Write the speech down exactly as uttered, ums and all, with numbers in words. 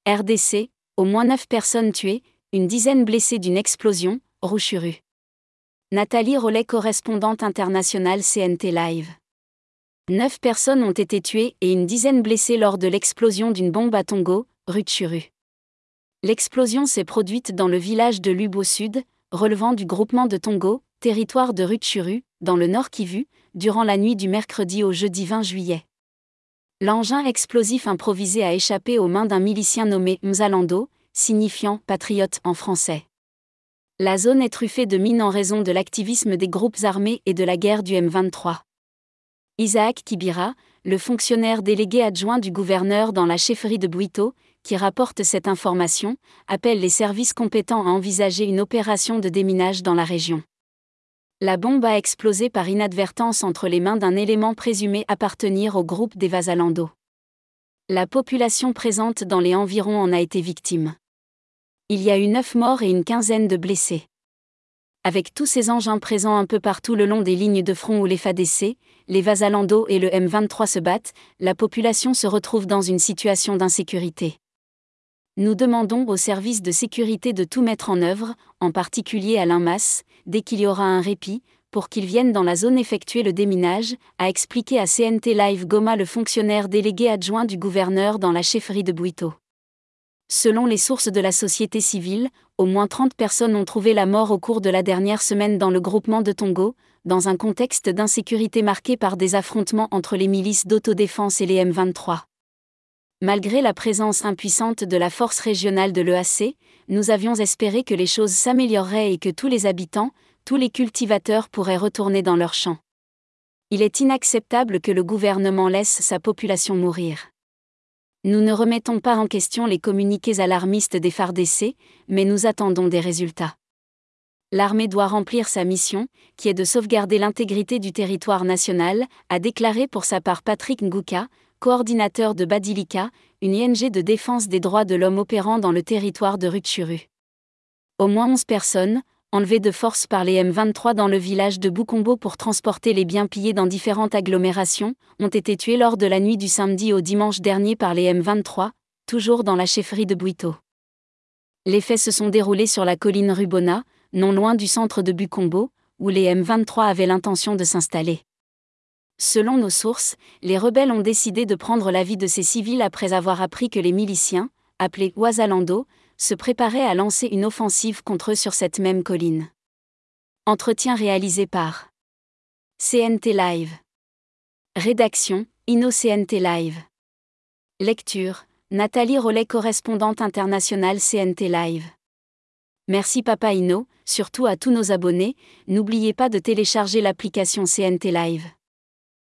R D C, au moins neuf personnes tuées, une dizaine blessées d'une explosion, Rutshuru. Nathalie Rollet, correspondante internationale C N T Live. Neuf personnes ont été tuées et une dizaine blessées lors de l'explosion d'une bombe à Tongo, Rutshuru. L'explosion s'est produite dans le village de Lubo Sud, relevant du groupement de Tongo, territoire de Rutshuru, dans le Nord Kivu, durant la nuit du mercredi au jeudi vingt juillet. L'engin explosif improvisé a échappé aux mains d'un milicien nommé Mzalendo, signifiant « patriote » en français. La zone est truffée de mines en raison de l'activisme des groupes armés et de la guerre du M vingt-trois. Isaac Kibira, le fonctionnaire délégué adjoint du gouverneur dans la chefferie de Bwito, qui rapporte cette information, appelle les services compétents à envisager une opération de déminage dans la région. La bombe a explosé par inadvertance entre les mains d'un élément présumé appartenir au groupe des Wazalendo. La population présente dans les environs en a été victime. Il y a eu neuf morts et une quinzaine de blessés. Avec tous ces engins présents un peu partout le long des lignes de front où les F A D C, les Wazalendo et le M vingt-trois se battent, la population se retrouve dans une situation d'insécurité. Nous demandons aux services de sécurité de tout mettre en œuvre, en particulier à l'Inmas, dès qu'il y aura un répit, pour qu'ils viennent dans la zone effectuer le déminage, a expliqué à C N T Live Goma le fonctionnaire délégué adjoint du gouverneur dans la chefferie de Bwito. Selon les sources de la société civile, au moins trente personnes ont trouvé la mort au cours de la dernière semaine dans le groupement de Tongo, dans un contexte d'insécurité marqué par des affrontements entre les milices d'autodéfense et les M vingt-trois. Malgré la présence impuissante de la force régionale de l'E A C, nous avions espéré que les choses s'amélioreraient et que tous les habitants, tous les cultivateurs pourraient retourner dans leurs champs. Il est inacceptable que le gouvernement laisse sa population mourir. Nous ne remettons pas en question les communiqués alarmistes des F A R D C, mais nous attendons des résultats. L'armée doit remplir sa mission, qui est de sauvegarder l'intégrité du territoire national, a déclaré pour sa part Patrick Nguka, coordinateur de Badilika, une O N G de défense des droits de l'homme opérant dans le territoire de Rutshuru. Au moins onze personnes, enlevées de force par les M vingt-trois dans le village de Bukombo pour transporter les biens pillés dans différentes agglomérations, ont été tuées lors de la nuit du samedi au dimanche dernier par les M vingt-trois, toujours dans la chefferie de Bwito. Les faits se sont déroulés sur la colline Rubona, non loin du centre de Bukombo, où les M vingt-trois avaient l'intention de s'installer. Selon nos sources, les rebelles ont décidé de prendre la vie de ces civils après avoir appris que les miliciens, appelés Wazalendo, se préparaient à lancer une offensive contre eux sur cette même colline. Entretien réalisé par C N T Live. Rédaction, Inno C N T Live. Lecture, Nathalie Rollet, correspondante internationale C N T Live. Merci Papa Inno, surtout à tous nos abonnés, n'oubliez pas de télécharger l'application C N T Live.